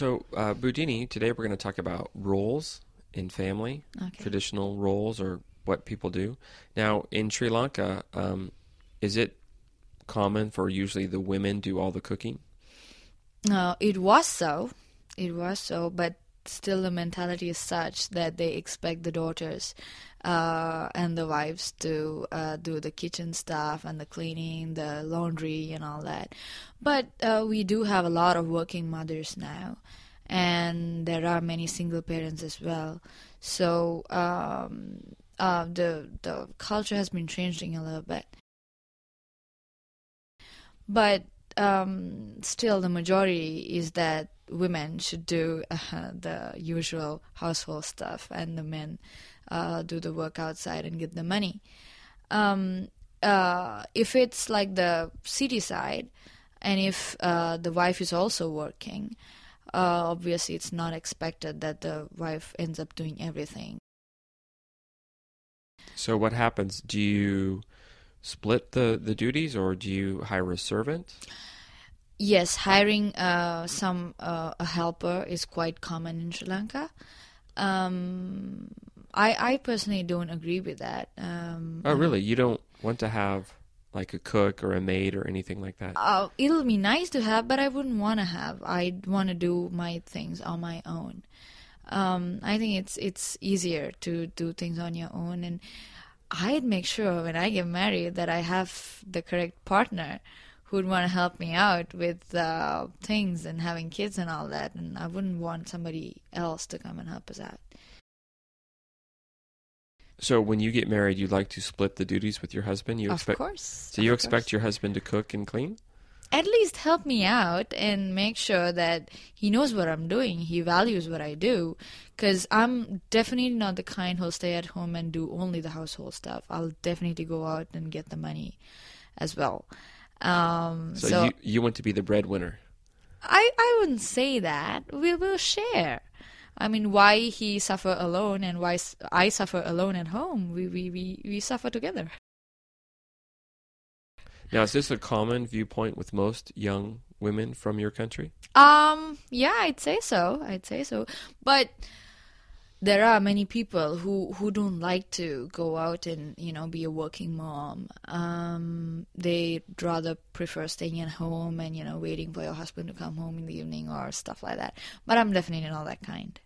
So, Budini, today we're going to talk about roles in family, Okay. traditional roles or what people do. Now, in Sri Lanka, is it common for usually the women do all the cooking? It was so. It was so, but still the mentality is such that they expect the daughters and the wives to do the kitchen stuff and the cleaning, the laundry, and all that. But we do have a lot of working mothers now, and there are many single parents as well. So the culture has been changing a little bit. But still, the majority is that women should do the usual household stuff, and the men do the work outside and get the money. If it's like the city side, and if the wife is also working, obviously it's not expected that the wife ends up doing everything. So, what happens? Do you split the duties or do you hire a servant? Yes, hiring a helper is quite common in Sri Lanka. I personally don't agree with that. Oh, really? You don't want to have like a cook or a maid or anything like that? It'll be nice to have, but I wouldn't want to have. I'd want to do my things on my own. I think it's easier to do things on your own, and I'd make sure when I get married that I have the correct partner who'd want to help me out with things and having kids and all that, and I wouldn't want somebody else to come and help us out. So, when you get married, you like to split the duties with your husband? Of course. So you Of expect course. your husband to cook and clean? At least help me out and make sure that he knows what I'm doing. He values what I do. Because I'm definitely not the kind who'll stay at home and do only the household stuff. I'll definitely go out and get the money as well. So, So you want to be the breadwinner. I wouldn't say that. We will share. I mean, why he suffer alone and why I suffer alone at home? We suffer together. Now, is this a common viewpoint with most young women from your country? Yeah, I'd say so. I'd say so. But there are many people who don't like to go out and, be a working mom. They'd rather prefer staying at home and, waiting for your husband to come home in the evening or stuff like that. But I'm definitely not that kind.